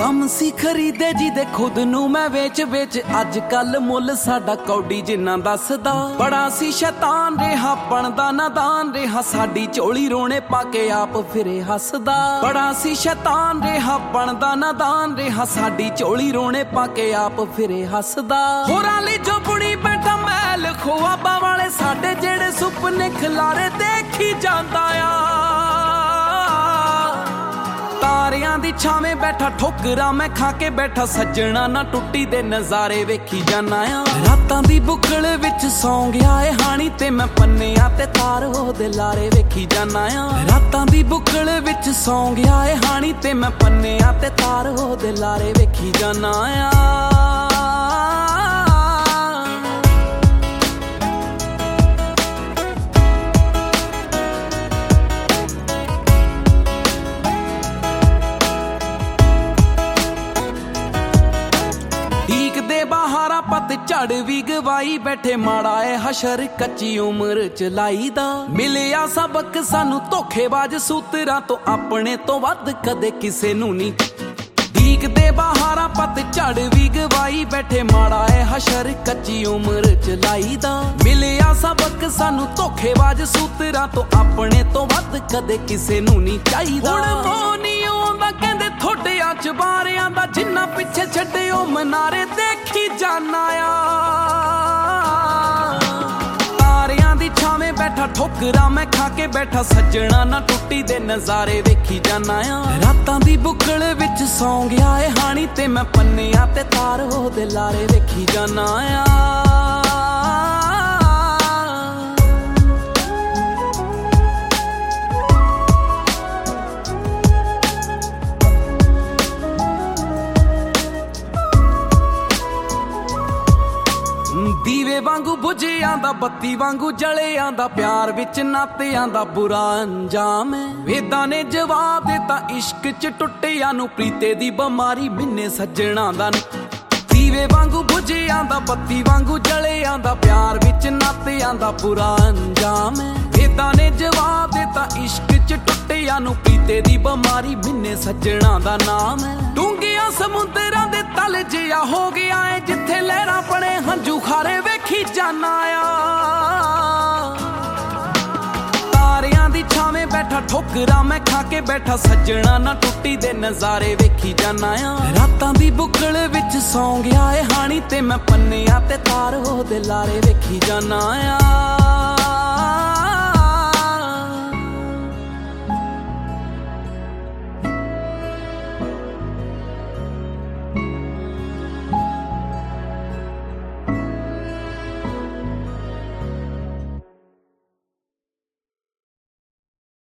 ਕੰਮ ਸੀ ਖਰੀਦੇ ਜਿਹਦੇ ਖੁਦ ਨੂੰ ਮੈਂ ਵੇਚ ਅੱਜ ਕੱਲ ਮੁੱਲ ਸਾਡਾ ਕੌਡੀ ਜਿੰਨਾ ਦੱਸਦਾ। ਬੜਾ ਸੀ ਸ਼ੈਤਾਨ ਰਿਹਾ ਬਣਦਾ ਨਾਦਾਨ ਰਿਹਾ, ਸਾਡੀ ਝੋਲੀ ਰੋਣੇ ਪਾ ਕੇ ਆਪ ਫਿਰੇ ਹੱਸਦਾ। ਬੜਾ ਸੀ ਸ਼ੈਤਾਨ ਰਿਹਾ ਬਣਦਾ ਨਾਦਾਨ ਰਿਹਾ, ਸਾਡੀ ਝੋਲੀ ਰੋਣੇ ਪਾ ਕੇ ਆਪ ਫਿਰੇ ਹੱਸਦਾ। ਹੋਰਾਂ ਲਈ ਜੋ ਬੁਣੀ ਬੈਠਾ ਮੈਲ ਖੁਆਬਾਂ ਵਾਲੇ ਸਾਡੇ ਜਿਹੜੇ ਸੁਪਨੇ ਖਿਲਾਰੇ ਦੇਖੀ ਜਾਂਦਾ ਆ। ਤਾਰਿਆਂ ਦੀ ਛਾਵੇਂ ਬੈਠਾ ਠੋਕਰਾਂ ਮੈਂ ਖਾ ਕੇ ਬੈਠਾ, ਸੱਜਣਾ ਨਾ ਟੁੱਟੀ ਦੇ ਨਜ਼ਾਰੇ ਵੇਖੀ ਜਾਨਾ ਆ। ਰਾਤਾਂ ਦੀ ਬੁੱਕਲ ਵਿੱਚ ਸੌਂ ਗਿਆ ਏ ਹਾਣੀ ਤੇ ਮੈਂ ਪੰਨਿਆਂ ਤੇ ਤਾਰ ਉਹਦੇ ਲਾਰੇ ਵੇਖੀ ਜਾਨਾ ਆ। ਰਾਤਾਂ ਦੀ ਬੁੱਕਲ ਵਿੱਚ ਸੌਂ ਗਿਆ ਏ ਹਾਣੀ ਤੇ ਮੈਂ ਪੰਨਿਆਂ ਤੇ ਤਾਰ ਉਹਦੇ ਲਾਰੇ ਵੇਖੀ ਜਾਨਾ ਆ। ਬਹਾਰਾ ਪਤ ਝੜ ਵੀ ਗਵਾਈ ਬੈਠੇ, ਮਾੜਾ ਏ ਹਸ਼ਰ ਕੱਚੀ ਉਮਰ ਚ ਲਾਈਦਾ। ਮਿਲਿਆ ਸਬਕ ਸਾਨੂੰ ਧੋਖੇਬਾਜ਼ ਸੂਤਰਾਂ ਤੋਂ, ਆਪਣੇ ਤੋਂ ਵੱਧ ਕਦੇ ਕਿਸੇ ਨੂੰ ਨਹੀਂ ਡੀਕਦੇ। ਬਹਾਰਾ ਪਤ ਝੜ ਵੀ ਗਵਾਈ ਬੈਠੇ, ਮਾੜਾ ਏ ਹਸ਼ਰ ਕੱਚੀ ਉਮਰ ਚ ਲਾਈਦਾ। ਮਿਲਿਆ ਸਬਕ ਸਾਨੂੰ ਧੋਖੇਬਾਜ਼ ਸੂਤਰਾਂ ਤੋਂ, ਆਪਣੇ ਤੋਂ ਵੱਧ ਕਦੇ ਕਿਸੇ ਨੂੰ ਨਹੀਂ ਚਾਹੀਦਾ। ਹੁਣ ਮੋਹ ਨਹੀਂ ਆਉਂਦਾ ਕਹਿੰਦੇ ਥੋੜਿਆਂ ਚ ਬਾਰਿਆਂ ਦਾ, ਜਿੰਨਾ ਪਿੱਛੇ ਛੱਡਿਓ ਮਨਾਰੇ ਦੇਖੀ ਜਾਨਾ ਆ। ਤਾਰਿਆਂ ਦੀ ਛਾਵੇਂ ਬੈਠਾ ਠੋਕਰਾਂ ਮੈਂ ਖਾ ਕੇ ਬੈਠਾ, ਸੱਜਣਾ ਨਾ ਟੁੱਟੀ ਦੇ ਨਜ਼ਾਰੇ ਵੇਖੀ ਜਾਨਾ ਆ। ਰਾਤਾਂ ਦੀ ਬੁੱਕਲ ਵਿੱਚ ਸੌਂ ਗਿਆ ਏ ਹਾਣੀ ਤੇ ਮੈਂ ਪੰਨਿਆਂ ਤੇ ਤਾਰ ਉਹਦੇ ਲਾਰੇ ਵੇਖੀ ਜਾਨਾ ਆ। ਦੀਵੇ ਵਾਂਗੂ ਬੁਝਿਆਂ ਦਾ ਬੱਤੀ ਵਾਂਗੂ ਜਲਿਆਂ ਦਾ, ਪਿਆਰ ਵਿੱਚ ਨਾਤਿਆਂ ਦਾ ਬੁਰਾ ਅੰਜਾਮ ਹੈ। ਵੇਦਾਂ ਨੇ ਜਵਾਬ ਦਿੱਤਾ ਇਸ਼ਕ ਚ ਟੁੱਟਿਆਂ ਨੂੰ, ਪ੍ਰੀਤੇ ਦੀ ਬਿਮਾਰੀ ਮਿੰਨੇ ਸੱਜਣਾ ਦਾ। ਦੀਵੇ ਵਾਂਗੂ ਬੁਝਿਆਂ ਦਾ ਬੱਤੀ ਵਾਂਗੂ ਜਲਿਆਂ ਦਾ, ਪਿਆਰ ਵਿੱਚ ਨਾਤਿਆਂ ਦਾ ਬੁਰਾ ਅੰਜਾਮ ਹੈ। ਵੇਦਾਂ ਨੇ ਜਵਾਬ ਦਿੱਤਾ ਇਸ਼ਕ ਚ ਟੁੱਟਿਆਂ ਨੂੰ, ਪ੍ਰੀਤੇ ਦੀ ਬਿਮਾਰੀ ਮਿੰਨੇ ਸੱਜਣਾ ਦਾ ਨਾਮ ਹੈ। ਡੂੰਘਿਆਂ ਸਮੁੰਦਰਾਂ ਦੇ ਤਲ ਜਿਹਾ ਹੋ ਗਿਆ ਏ, ਜਿੱਥੇ ਲਹਿਰਾਂ ਬਣੇ ਹੰਝੂ ਖਾਰੇ ਵੇਖੀ ਜਾਨਾ ਆ। ਤਾਰਿਆਂ ਦੀ ਛਾਵੇਂ ਬੈਠਾ ਠੋਕਰਾਂ ਮੈਂ ਖਾ ਕੇ ਬੈਠਾ, ਸੱਜਣਾ ਨਾ ਟੁੱਟੀ ਦੇ ਨਜ਼ਾਰੇ ਵੇਖੀ ਜਾਨਾ ਆ। ਰਾਤਾਂ ਦੀ ਬੁੱਕਲ ਵਿੱਚ ਸੌਂ ਗਿਆ ਏ ਹਾਣੀ ਤੇ ਮੈਂ ਪੰਨਿਆਂ ਤੇ ਤਾਰ ਉਹਦੇ ਲਾਰੇ ਵੇਖੀ ਜਾਨਾ ਆ।